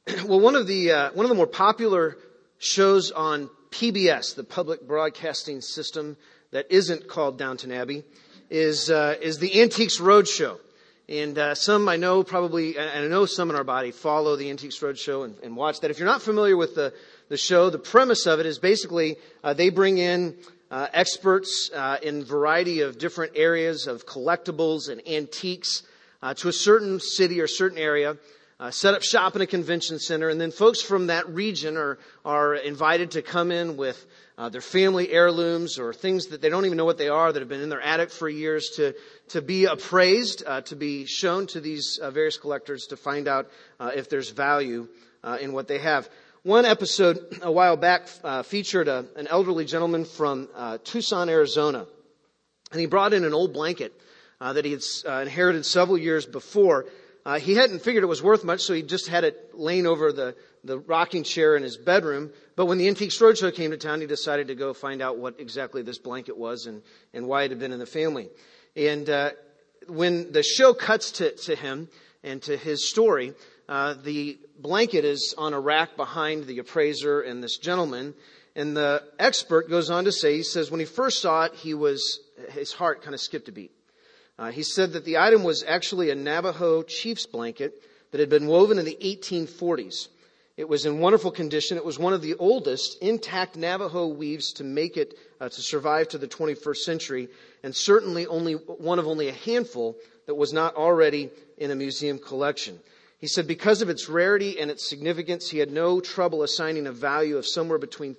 Well, one of the more popular shows on PBS, the public broadcasting system that isn't called Downton Abbey, is the Antiques Roadshow. And some I know probably, and I know some in our body follow the Antiques Roadshow and watch that. If you're not familiar with the show, the premise of it is basically they bring in experts in a variety of different areas of collectibles and antiques to a certain city or certain area, set up shop in a convention center, and then folks from that region are invited to come in with their family heirlooms or things that they don't even know what they are, that have been in their attic for years, to be appraised, to be shown to these various collectors to find out if there's value in what they have. One episode a while back featured an elderly gentleman from Tucson, Arizona, and he brought in an old blanket that he had inherited several years before. He hadn't figured it was worth much, so he just had it laying over the rocking chair in his bedroom. But when the Antiques Roadshow came to town, he decided to go find out what exactly this blanket was and why it had been in the family. And when the show cuts to him and to his story, the blanket is on a rack behind the appraiser and this gentleman. And the expert goes on to say, he says, when he first saw it, his heart kind of skipped a beat. He said that the item was actually a Navajo chief's blanket that had been woven in the 1840s. It was in wonderful condition. It was one of the oldest intact Navajo weaves to make it to survive to the 21st century, and certainly only a handful that was not already in a museum collection. He said because of its rarity and its significance, he had no trouble assigning a value of somewhere between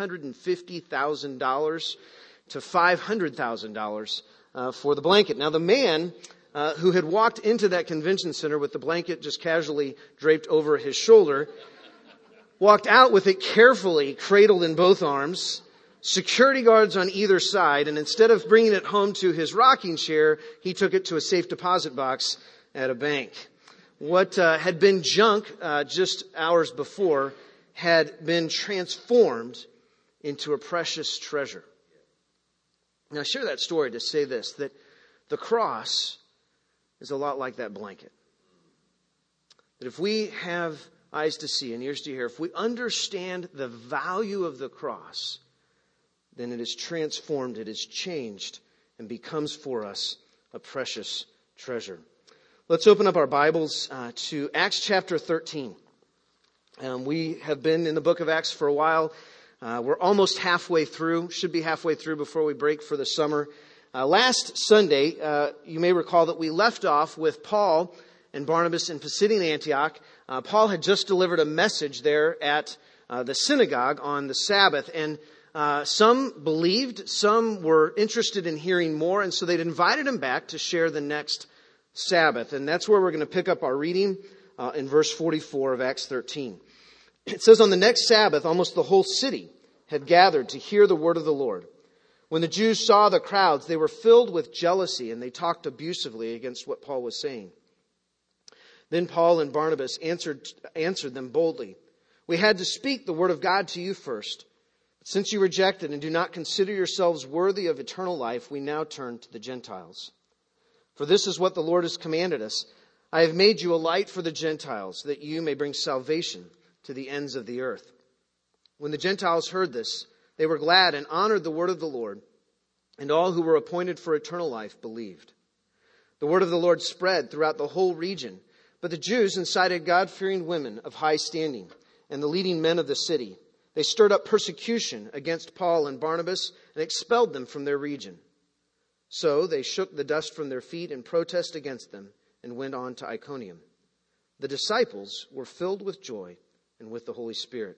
$350,000 to $500,000 for the blanket. Now, the man who had walked into that convention center with the blanket just casually draped over his shoulder walked out with it carefully cradled in both arms, security guards on either side, and instead of bringing it home to his rocking chair, he took it to a safe deposit box at a bank. What had been junk just hours before had been transformed into a precious treasure. Now, I share that story to say this, that the cross is a lot like that blanket. That if we have eyes to see and ears to hear, if we understand the value of the cross, then it is transformed, it is changed, and becomes for us a precious treasure. Let's open up our Bibles to Acts chapter 13. We have been in the book of Acts for a while. We're almost halfway through, should be halfway through before we break for the summer. Last Sunday, you may recall that we left off with Paul and Barnabas in Pisidian Antioch. Paul had just delivered a message there at the synagogue on the Sabbath, and some believed, some were interested in hearing more, and so they'd invited him back to share the next Sabbath. And that's where we're going to pick up our reading in verse 44 of Acts 13. It says, on the next Sabbath, almost the whole city had gathered to hear the word of the Lord. When the Jews saw the crowds, they were filled with jealousy, and they talked abusively against what Paul was saying. Then Paul and Barnabas answered them boldly. We had to speak the word of God to you first. But since you rejected and do not consider yourselves worthy of eternal life, we now turn to the Gentiles. For this is what the Lord has commanded us. I have made you a light for the Gentiles, that you may bring salvation to the ends of the earth. When the Gentiles heard this, they were glad and honored the word of the Lord, and all who were appointed for eternal life believed. The word of the Lord spread throughout the whole region, but the Jews incited God-fearing women of high standing and the leading men of the city. They stirred up persecution against Paul and Barnabas and expelled them from their region. So they shook the dust from their feet in protest against them and went on to Iconium. The disciples were filled with joy and with the Holy Spirit.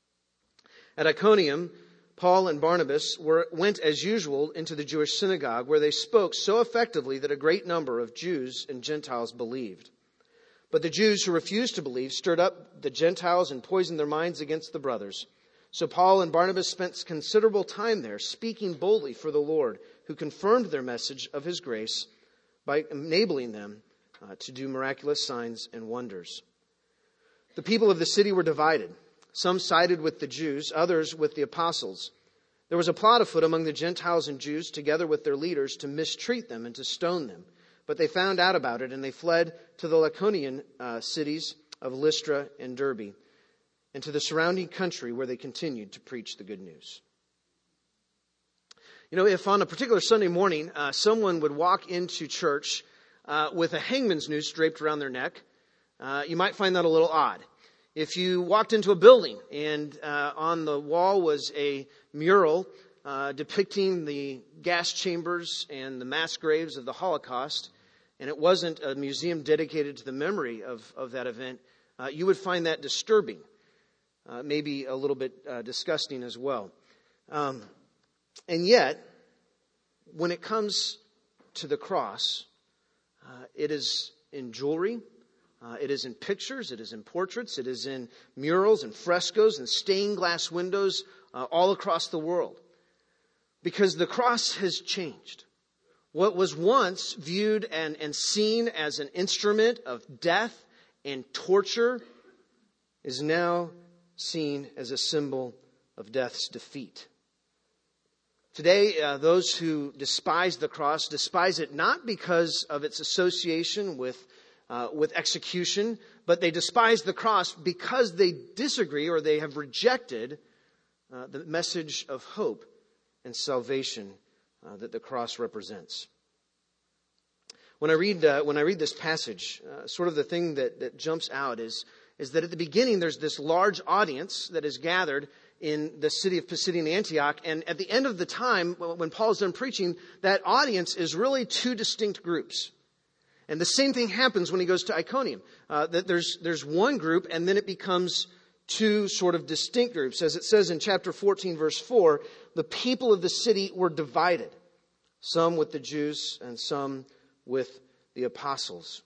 At Iconium, Paul and Barnabas went as usual into the Jewish synagogue, where they spoke so effectively that a great number of Jews and Gentiles believed. But the Jews who refused to believe stirred up the Gentiles and poisoned their minds against the brothers. So Paul and Barnabas spent considerable time there, speaking boldly for the Lord, who confirmed their message of his grace by enabling them to do miraculous signs and wonders. The people of the city were divided. Some sided with the Jews, others with the apostles. There was a plot afoot among the Gentiles and Jews, together with their leaders, to mistreat them and to stone them. But they found out about it, and they fled to the Lycaonian cities of Lystra and Derbe, and to the surrounding country where they continued to preach the good news. You know, if on a particular Sunday morning, someone would walk into church with a hangman's noose draped around their neck, you might find that a little odd. If you walked into a building and on the wall was a mural depicting the gas chambers and the mass graves of the Holocaust, and it wasn't a museum dedicated to the memory of that event, you would find that disturbing, maybe a little bit disgusting as well. And yet, when it comes to the cross, it is in jewelry, it is in pictures, it is in portraits, it is in murals and frescoes and stained glass windows all across the world. Because the cross has changed. What was once viewed and seen as an instrument of death and torture is now seen as a symbol of death's defeat. Today, those who despise the cross despise it not because of its association with execution, but they despise the cross because they disagree or they have rejected the message of hope and salvation that the cross represents. When I read this passage, sort of the thing that jumps out is that at the beginning there's this large audience that is gathered in the city of Pisidian Antioch, and at the end of the time, when Paul's done preaching, that audience is really two distinct groups. And the same thing happens when he goes to Iconium. That there's one group, and then it becomes two sort of distinct groups. As it says in chapter 14, verse 4, the people of the city were divided, some with the Jews and some with the apostles.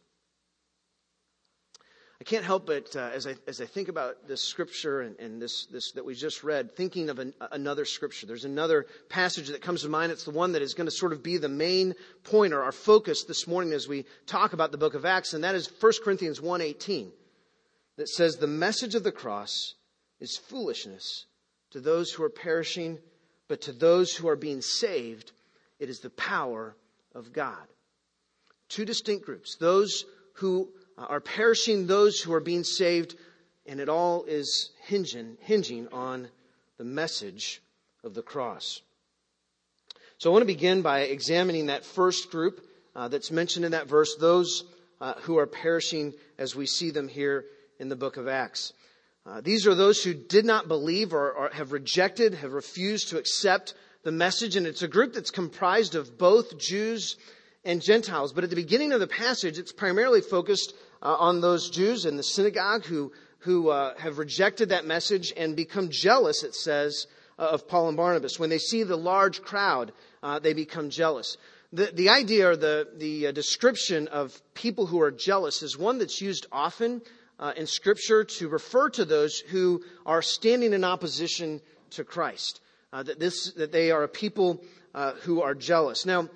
I can't help but, as I think about this scripture and this that we just read, thinking of another scripture. There's another passage that comes to mind. It's the one that is going to sort of be the main point or our focus this morning as we talk about the book of Acts, and that is 1 Corinthians 1:18, that says, "The message of the cross is foolishness to those who are perishing, but to those who are being saved, it is the power of God." Two distinct groups. Those who are perishing, those who are being saved, and it all is hinging on the message of the cross. So I want to begin by examining that first group that's mentioned in that verse, those who are perishing as we see them here in the book of Acts. These are those who did not believe or have rejected, have refused to accept the message, and it's a group that's comprised of both Jews and Gentiles. But at the beginning of the passage, it's primarily focused on those Jews in the synagogue who have rejected that message and become jealous, it says, of Paul and Barnabas. When they see the large crowd, they become jealous. The idea or the description of people who are jealous is one that's used often in Scripture to refer to those who are standing in opposition to Christ. That they are a people who are jealous. Now,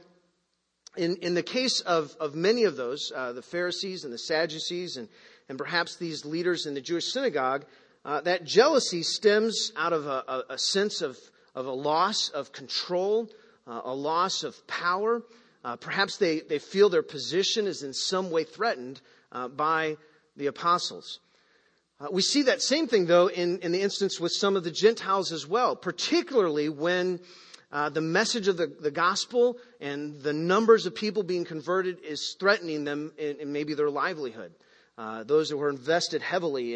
in the case of many of those, the Pharisees and the Sadducees and perhaps these leaders in the Jewish synagogue, that jealousy stems out of a sense of a loss of control, a loss of power. Perhaps they feel their position is in some way threatened by the apostles. We see that same thing, though, in the instance with some of the Gentiles as well, particularly when the message of the gospel and the numbers of people being converted is threatening them in maybe their livelihood. Those who are invested heavily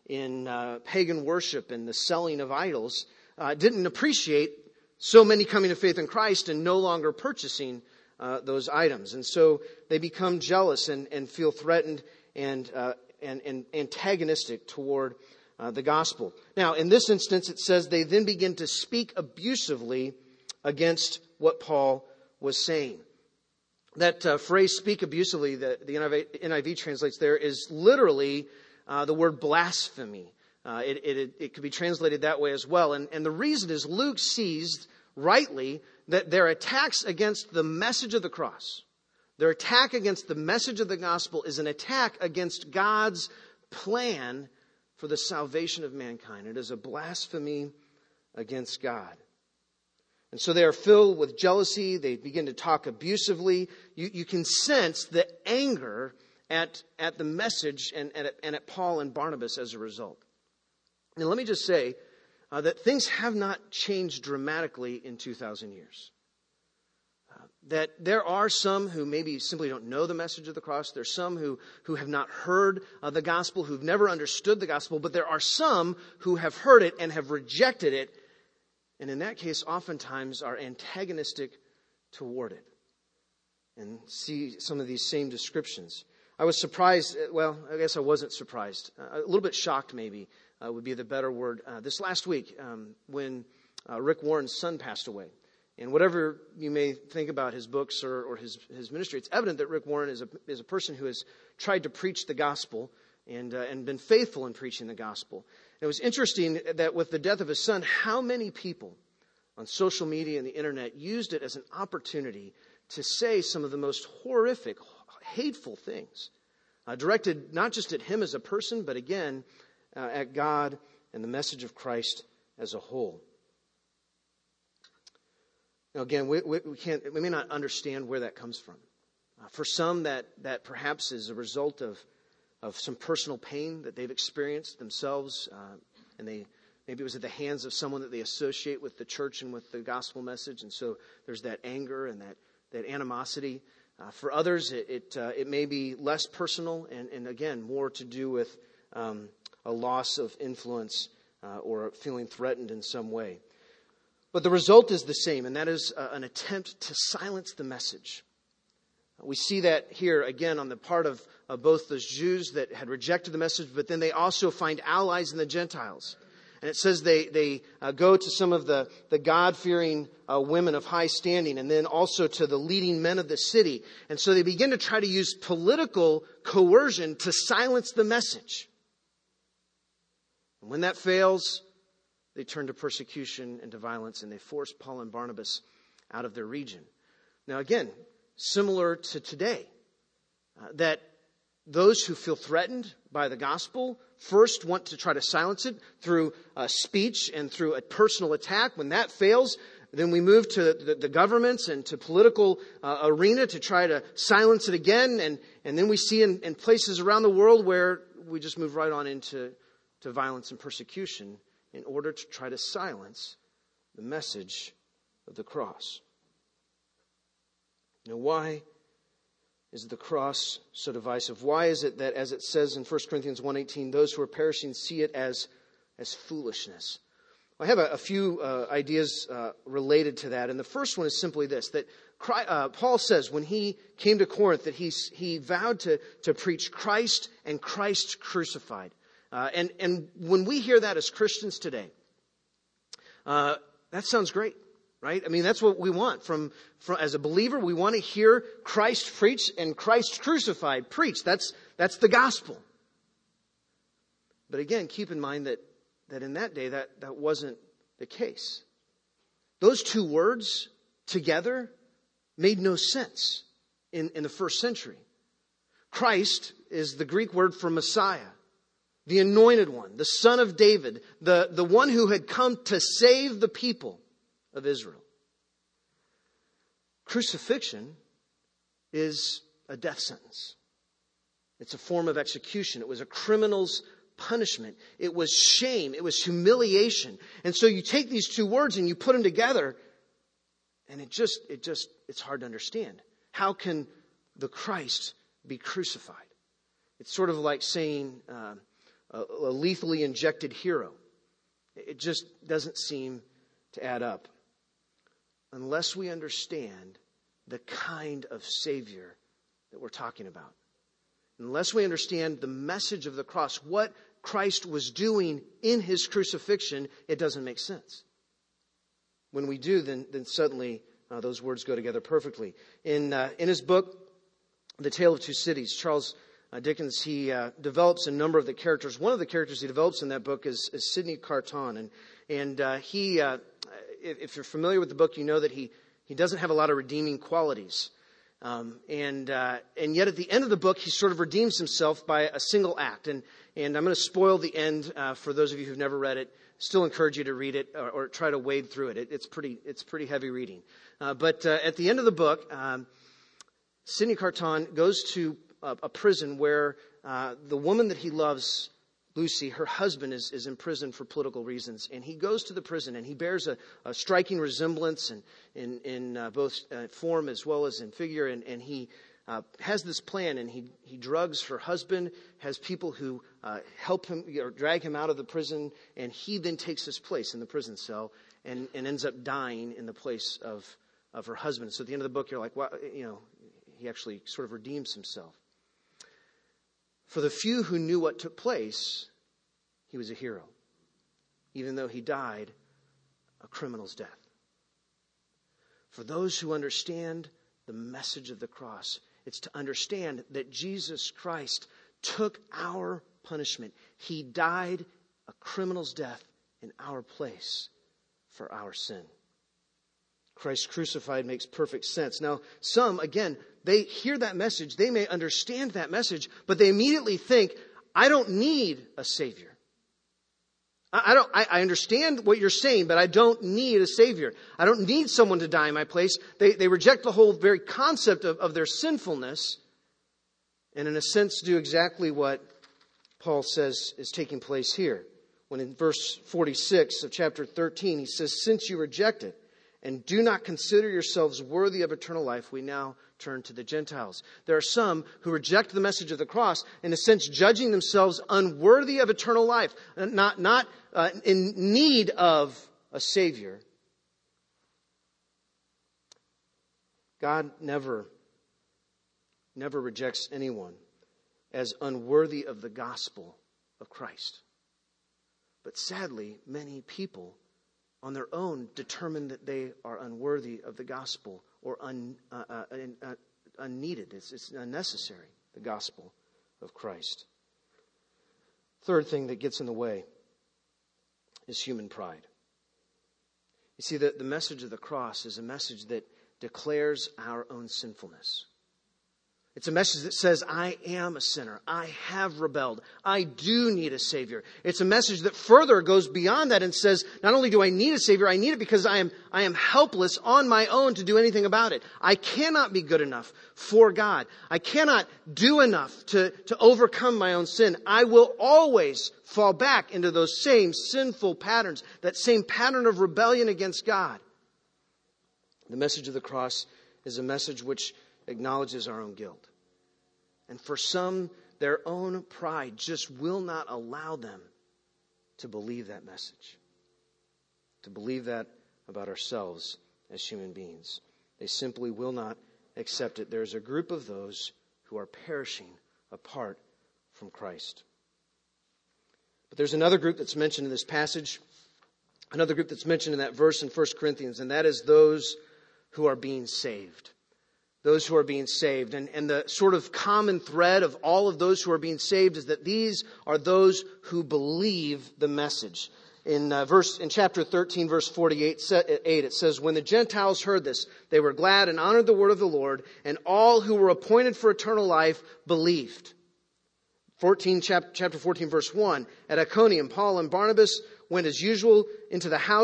in pagan worship and the selling of idols didn't appreciate so many coming to faith in Christ and no longer purchasing those items. And so they become jealous and feel threatened and antagonistic toward the gospel. Now, in this instance, it says they then begin to speak abusively against what Paul was saying. That phrase, speak abusively, that the NIV translates there, is literally the word blasphemy. It could be translated that way as well. And the reason is Luke sees rightly that their attacks against the message of the cross, their attack against the message of the gospel, is an attack against God's plan for the salvation of mankind. It is a blasphemy against God. And so they are filled with jealousy. They begin to talk abusively. You can sense the anger at the message and at Paul and Barnabas as a result. Now, let me just say that things have not changed dramatically in 2,000 years. That there are some who maybe simply don't know the message of the cross. There's some who have not heard the gospel, who've never understood the gospel. But there are some who have heard it and have rejected it. And in that case, oftentimes are antagonistic toward it. And see some of these same descriptions. I was surprised. Well, I guess I wasn't surprised. A little bit shocked, maybe, would be the better word. This last week, when Rick Warren's son passed away. And whatever you may think about his books or his ministry, it's evident that Rick Warren is a person who has tried to preach the gospel and been faithful in preaching the gospel. And it was interesting that with the death of his son, how many people on social media and the internet used it as an opportunity to say some of the most horrific, hateful things, directed not just at him as a person, but again, at God and the message of Christ as a whole. Now, again, we may not understand where that comes from. For some, that perhaps is a result of some personal pain that they've experienced themselves, and maybe it was at the hands of someone that they associate with the church and with the gospel message, and so there's that anger and that animosity. For others, it may be less personal, and again, more to do with a loss of influence or feeling threatened in some way. But the result is the same, and that is an attempt to silence the message. We see that here again on the part of both those Jews that had rejected the message, but then they also find allies in the Gentiles. And it says they go to some of the God-fearing women of high standing, and then also to the leading men of the city. And so they begin to try to use political coercion to silence the message. And when that fails, they turn to persecution and to violence, and they force Paul and Barnabas out of their region. Now again, similar to today, that those who feel threatened by the gospel first want to try to silence it through speech and through a personal attack. When that fails, then we move to the governments and to political arena to try to silence it again. And then we see in places around the world where we just move right on into violence and persecution in order to try to silence the message of the cross. Now, why is the cross so divisive? Why is it that, as it says in 1 Corinthians 1:18, those who are perishing see it as foolishness? Well, I have a few ideas related to that. And the first one is simply this, that Paul says when he came to Corinth that he vowed to preach Christ and Christ crucified. And when we hear that as Christians today, that sounds great, right? I mean, that's what we want from as a believer. We want to hear Christ preached and Christ crucified preached. That's the gospel. But again, keep in mind that in that day that wasn't the case. Those two words together made no sense in the first century. Christ is the Greek word for Messiah. The anointed one, the son of David, the one who had come to save the people of Israel. Crucifixion is a death sentence. It's a form of execution. It was a criminal's punishment. It was shame. It was humiliation. And so you take these two words and you put them together, and it's hard to understand. How can the Christ be crucified? It's sort of like saying a lethally injected hero. It just doesn't seem to add up unless we understand the kind of Savior that we're talking about. Unless we understand the message of the cross, what Christ was doing in his crucifixion, it doesn't make sense. When we do, then suddenly those words go together perfectly. In his book, The Tale of Two Cities, Charles Dickens, he develops a number of the characters. One of the characters he develops in that book is Sidney Carton. And he, if you're familiar with the book, you know that he doesn't have a lot of redeeming qualities. And yet at the end of the book, he sort of redeems himself by a single act. And I'm going to spoil the end for those of you who've never read it. Still encourage you to read it or try to wade through it. It's pretty heavy reading. But at the end of the book, Sidney Carton goes to a prison where the woman that he loves, Lucy, her husband is in prison for political reasons. And he goes to the prison and he bears a striking resemblance in both form as well as in figure. And he has this plan, and he drugs her husband, has people who help him or drag him out of the prison. And he then takes his place in the prison cell and ends up dying in the place of her husband. So at the end of the book, you're like, well, he actually sort of redeems himself. For the few who knew what took place, he was a hero, even though he died a criminal's death. For those who understand the message of the cross, it's to understand that Jesus Christ took our punishment. He died a criminal's death in our place for our sin. Christ crucified makes perfect sense. Now, some, again, they hear that message, they may understand that message, but they immediately think, I don't need a Savior. I understand what you're saying, but I don't need a Savior. I don't need someone to die in my place. They reject the whole very concept of their sinfulness, and in a sense do exactly what Paul says is taking place here. When in verse 46 of chapter 13, he says, since you reject it, and do not consider yourselves worthy of eternal life, we now turn to the Gentiles. There are some who reject the message of the cross, in a sense judging themselves unworthy of eternal life, not in need of a Savior. God never rejects anyone as unworthy of the gospel of Christ. But sadly, many people on their own determine that they are unworthy of the gospel or unneeded. It's unnecessary, the gospel of Christ. Third thing that gets in the way is human pride. You see, the message of the cross is a message that declares our own sinfulness. It's a message that says, I am a sinner. I have rebelled. I do need a Savior. It's a message that further goes beyond that and says, not only do I need a Savior, I need it because I am helpless on my own to do anything about it. I cannot be good enough for God. I cannot do enough to overcome my own sin. I will always fall back into those same sinful patterns, that same pattern of rebellion against God. The message of the cross is a message which acknowledges our own guilt. And for some, their own pride just will not allow them to believe that message, to believe that about ourselves as human beings. They simply will not accept it. There's a group of those who are perishing apart from Christ. But there's another group that's mentioned in this passage, another group that's mentioned in that verse in 1 Corinthians, and that is those who are being saved. Those who are being saved. And the sort of common thread of all of those who are being saved is that these are those who believe the message. In chapter 13, verse 48, it says, when the Gentiles heard this, they were glad and honored the word of the Lord, and all who were appointed for eternal life believed. Chapter 14, verse 1, at Iconium, Paul and Barnabas went as usual into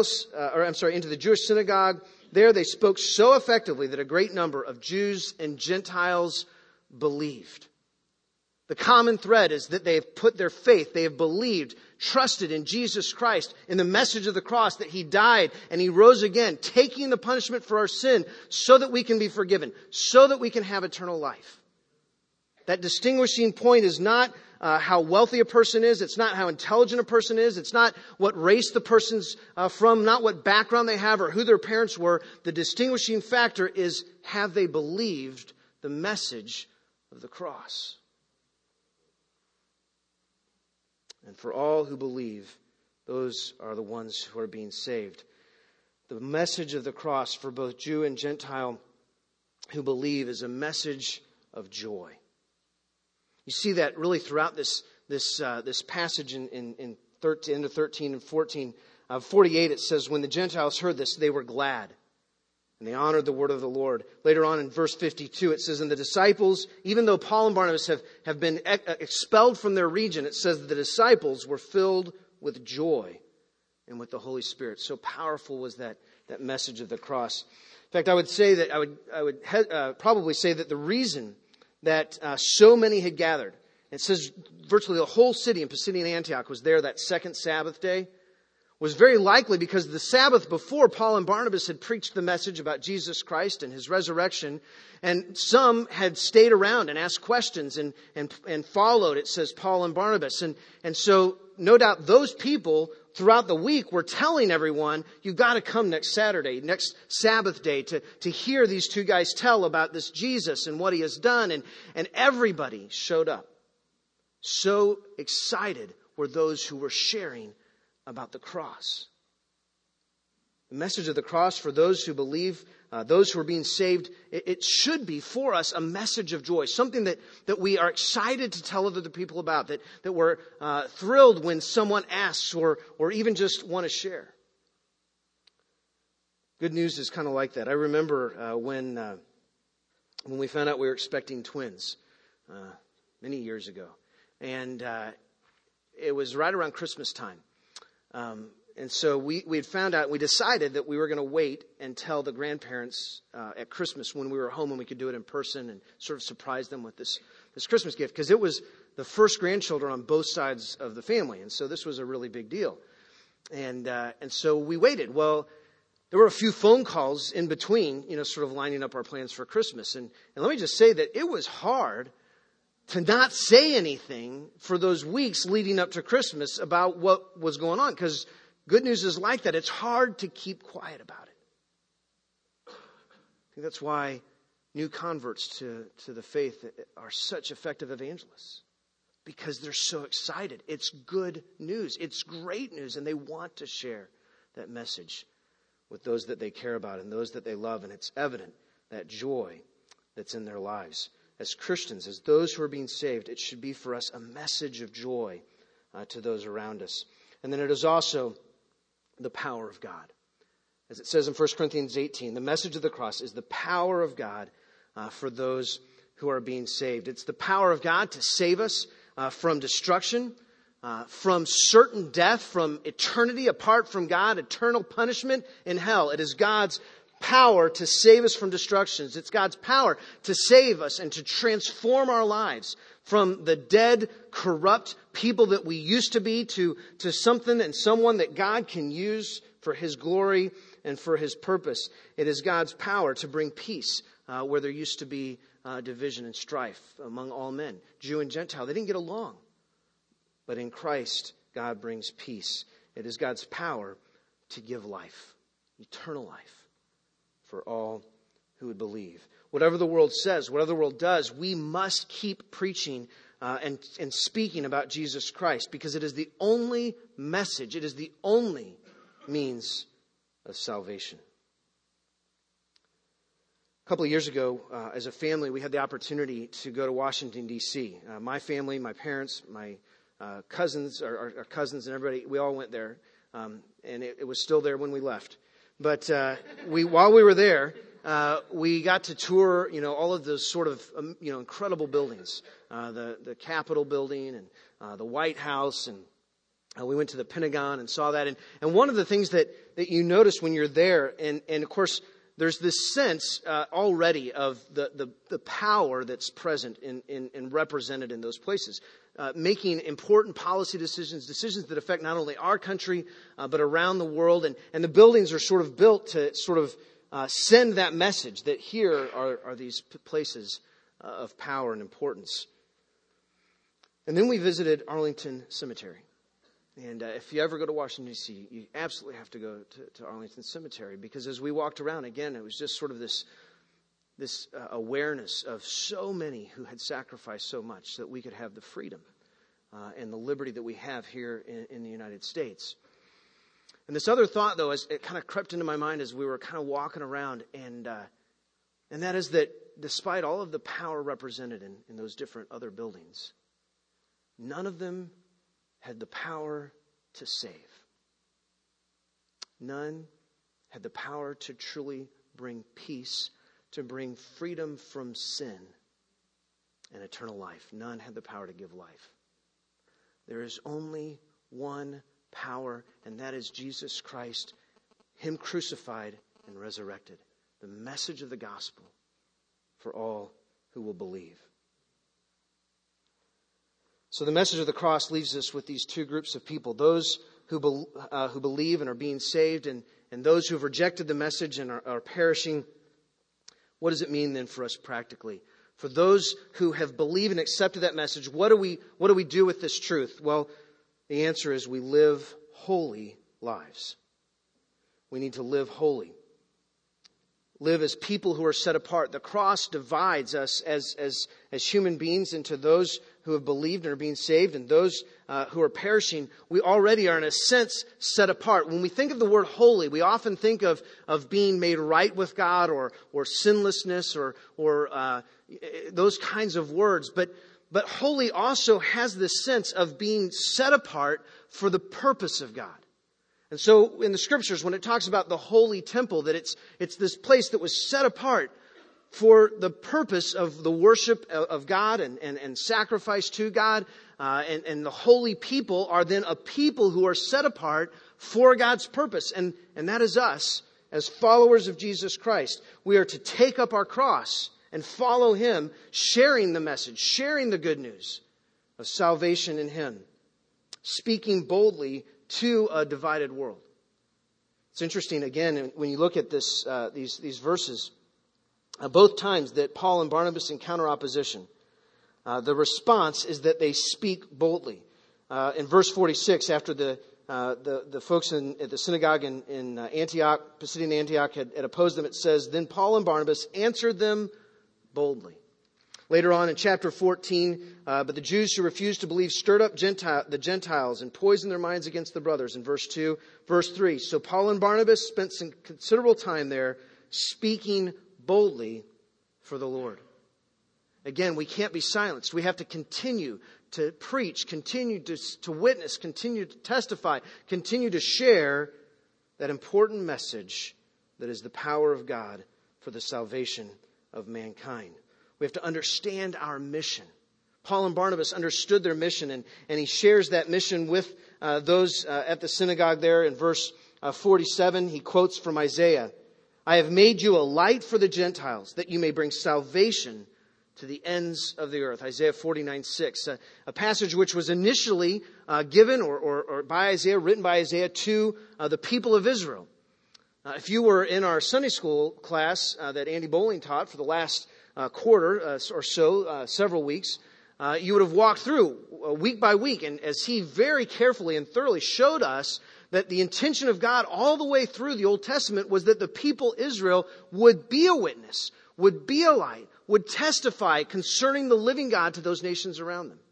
the Jewish synagogue. There they spoke so effectively that a great number of Jews and Gentiles believed. The common thread is that they have put their faith, they have believed, trusted in Jesus Christ, in the message of the cross, that He died and He rose again, taking the punishment for our sin so that we can be forgiven, so that we can have eternal life. That distinguishing point is not how wealthy a person is. It's not how intelligent a person is. It's not what race the person's from, not what background they have or who their parents were. The distinguishing factor is, have they believed the message of the cross? And for all who believe, those are the ones who are being saved. The message of the cross for both Jew and Gentile who believe is a message of joy. You see that really throughout this passage in 13 and 14. 48, it says, when the Gentiles heard this, they were glad. And they honored the word of the Lord. Later on in verse 52, it says, and the disciples, even though Paul and Barnabas have been expelled from their region, it says that the disciples were filled with joy and with the Holy Spirit. So powerful was that message of the cross. In fact, I would say that I would probably say that the reason that so many had gathered. It says virtually the whole city in Pisidian Antioch was there that second Sabbath day. Was very likely because the Sabbath before, Paul and Barnabas had preached the message about Jesus Christ and his resurrection. And some had stayed around and asked questions and followed, it says, Paul and Barnabas. And so no doubt those people throughout the week were telling everyone, you've got to come next Saturday, next Sabbath day to hear these two guys tell about this Jesus and what he has done. And everybody showed up. So excited were those who were sharing about the cross. The message of the cross for those who believe, those who are being saved, it should be for us a message of joy, something that we are excited to tell other people about, that we're thrilled when someone asks or even just want to share. Good news is kind of like that. I remember when we found out we were expecting twins many years ago. And it was right around Christmas time. And so we had found out, we decided that we were going to wait and tell the grandparents at Christmas when we were home and we could do it in person and sort of surprise them with this Christmas gift. Because it was the first grandchildren on both sides of the family. And so this was a really big deal. And so we waited. Well, there were a few phone calls in between, sort of lining up our plans for Christmas. And let me just say that it was hard to not say anything for those weeks leading up to Christmas about what was going on. Because good news is like that. It's hard to keep quiet about it. I think that's why new converts to the faith are such effective evangelists. Because they're so excited. It's good news. It's great news. And they want to share that message with those that they care about and those that they love. And it's evident, that joy that's in their lives. As Christians, as those who are being saved, it should be for us a message of joy to those around us. And then it is also the power of God. As it says in 1 Corinthians 18, the message of the cross is the power of God for those who are being saved. It's the power of God to save us from destruction, from certain death, from eternity apart from God, eternal punishment in hell. It is God's power to save us from destructions. It's God's power to save us and to transform our lives from the dead, corrupt people that we used to be to something and someone that God can use for His glory and for His purpose. It is God's power to bring peace where there used to be division and strife among all men. Jew and Gentile, they didn't get along. But in Christ, God brings peace. It is God's power to give life, eternal life, for all who would believe. Whatever the world says, whatever the world does, we must keep preaching and speaking about Jesus Christ, because it is the only message, it is the only means of salvation. A couple of years ago, as a family, we had the opportunity to go to Washington, D.C. My family, my parents, my cousins, our cousins and everybody, we all went there. And it was still there when we left. But while we were there, we got to tour, all of those sort of, incredible buildings. The Capitol building and the White House. And we went to the Pentagon and saw that. And one of the things that you notice when you're there, and of course, there's this sense already of the power that's present and represented in those places. Making important policy decisions that affect not only our country, but around the world. And the buildings are sort of built to sort of send that message that here are these places of power and importance. And then we visited Arlington Cemetery. And if you ever go to Washington, D.C., you absolutely have to go to Arlington Cemetery, because as we walked around, again, it was just sort of this awareness of so many who had sacrificed so much so that we could have the freedom and the liberty that we have here in the United States. And this other thought, though, as it kind of crept into my mind as we were kind of walking around, and that is that despite all of the power represented in those different other buildings, none of them had the power to save. None had the power to truly bring peace, to bring freedom from sin and eternal life. None had the power to give life. There is only one power, and that is Jesus Christ, Him crucified and resurrected. The message of the gospel for all who will believe. So the message of the cross leaves us with these two groups of people, those who believe and are being saved, and those who have rejected the message and are perishing. What does it mean then for us practically? For those who have believed and accepted that message, what do we do with this truth? Well, the answer is we live holy lives. We need to live holy. Live as people who are set apart. The cross divides us as human beings into those who have believed and are being saved and those who are perishing. We already are in a sense set apart. When we think of the word holy, we often think of being made right with God or sinlessness or those kinds of words. But holy also has this sense of being set apart for the purpose of God. And so in the Scriptures, when it talks about the holy temple, that it's this place that was set apart for the purpose of the worship of God and sacrifice to God. And the holy people are then a people who are set apart for God's purpose. And that is us as followers of Jesus Christ. We are to take up our cross and follow Him, sharing the message, sharing the good news of salvation in Him, speaking boldly to a divided world. It's interesting, again, when you look at these verses, both times that Paul and Barnabas encounter opposition, the response is that they speak boldly. In verse 46, after the folks at the synagogue in Antioch, Pisidian Antioch, had opposed them, it says, "Then Paul and Barnabas answered them boldly." Later on in chapter 14, but the Jews who refused to believe stirred up the Gentiles and poisoned their minds against the brothers. In verse 2, verse 3, so Paul and Barnabas spent some considerable time there speaking boldly for the Lord. Again, we can't be silenced. We have to continue to preach, continue to witness, continue to testify, continue to share that important message that is the power of God for the salvation of mankind. We have to understand our mission. Paul and Barnabas understood their mission, and he shares that mission with those at the synagogue there. In verse 47, he quotes from Isaiah, "I have made you a light for the Gentiles, that you may bring salvation to the ends of the earth." Isaiah 49:6, a passage which was initially given or by Isaiah, written by Isaiah to the people of Israel. If you were in our Sunday school class that Andy Bowling taught for the last quarter or so, several weeks, you would have walked through week by week. And as he very carefully and thoroughly showed us that the intention of God all the way through the Old Testament was that the people Israel would be a witness, would be a light, would testify concerning the living God to those nations around them.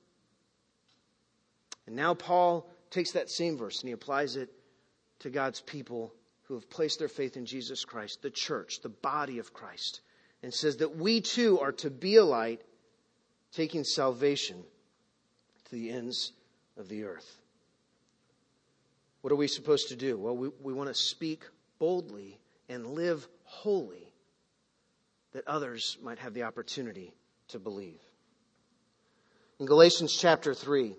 And now Paul takes that same verse and he applies it to God's people who have placed their faith in Jesus Christ, the church, the body of Christ, and says that we too are to be a light, taking salvation to the ends of the earth. What are we supposed to do? Well, we want to speak boldly and live holy, that others might have the opportunity to believe. In Galatians chapter 3,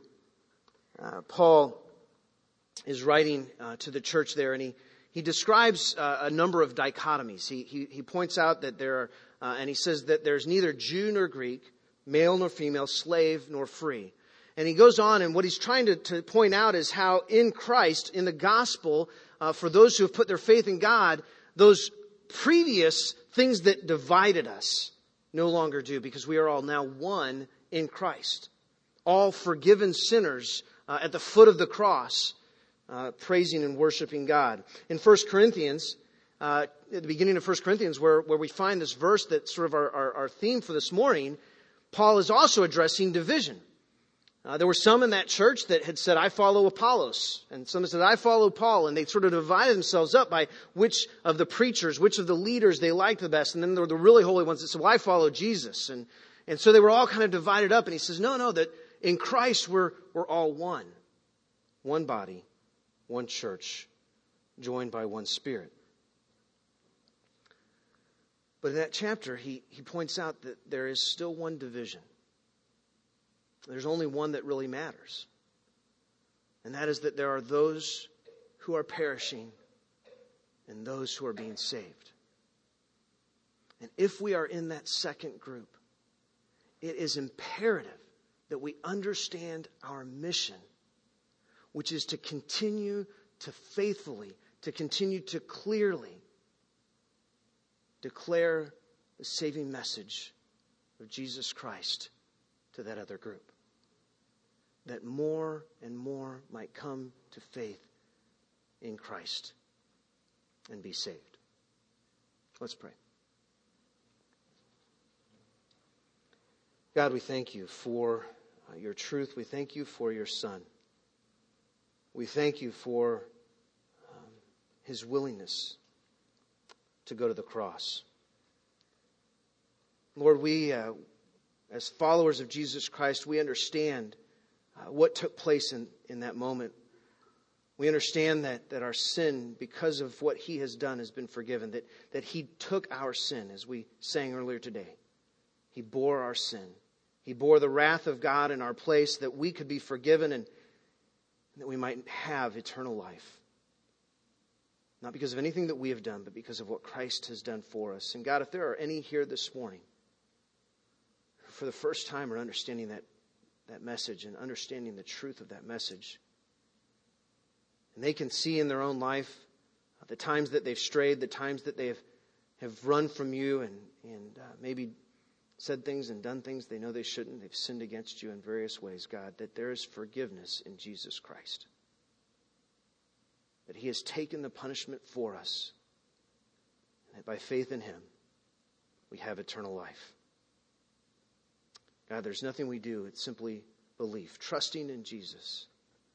Paul is writing to the church there, and he describes a number of dichotomies. He points out that there are, and he says that there's neither Jew nor Greek, male nor female, slave nor free. And he goes on, and what he's trying to point out is how in Christ, in the gospel, for those who have put their faith in God, those previous things that divided us no longer do, because we are all now one in Christ. All forgiven sinners at the foot of the cross, praising and worshiping God. In 1 Corinthians, at the beginning of 1 Corinthians, where we find this verse that's sort of our theme for this morning, Paul is also addressing division. There were some in that church that had said, "I follow Apollos," and some said, "I follow Paul," and they sort of divided themselves up by which of the preachers, which of the leaders they liked the best. And then there were the really holy ones that said, "Well, I follow Jesus." And so they were all kind of divided up. And he says, no, that in Christ we're all one. One body, one church, joined by one Spirit. But in that chapter, he points out that there is still one division. There's only one that really matters. And that is that there are those who are perishing and those who are being saved. And if we are in that second group, it is imperative that we understand our mission, which is to continue to faithfully, to continue to clearly declare the saving message of Jesus Christ to that other group. That more and more might come to faith in Christ and be saved. Let's pray. God, we thank you for your truth. We thank you for your Son. We thank you for his willingness to go to the cross. Lord, we, as followers of Jesus Christ, we understand what took place in that moment. We understand that our sin, because of what he has done, has been forgiven. That he took our sin, as we sang earlier today. He bore our sin. He bore the wrath of God in our place, that we could be forgiven and that we might have eternal life. Not because of anything that we have done, but because of what Christ has done for us. And God, if there are any here this morning who for the first time are understanding that message and understanding the truth of that message, and they can see in their own life the times that they've strayed, the times that they have run from you and maybe said things and done things they know they shouldn't. They've sinned against you in various ways, God, that there is forgiveness in Jesus Christ. That he has taken the punishment for us. And that by faith in him, we have eternal life. God, there's nothing we do. It's simply belief, trusting in Jesus.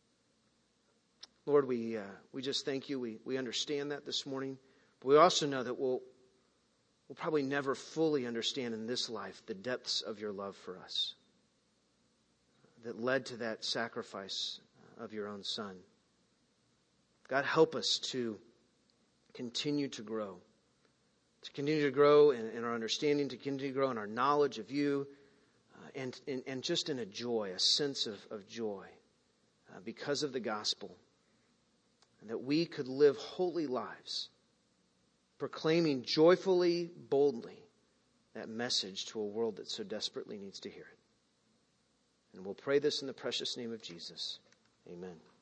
Lord, we just thank you. We understand that this morning. But we also know that we'll probably never fully understand in this life the depths of your love for us that led to that sacrifice of your own Son. God, help us to continue to grow. To continue to grow in our understanding, to continue to grow in our knowledge of you, and just in a joy, a sense of joy because of the gospel. And that we could live holy lives, proclaiming joyfully, boldly, that message to a world that so desperately needs to hear it. And we'll pray this in the precious name of Jesus. Amen.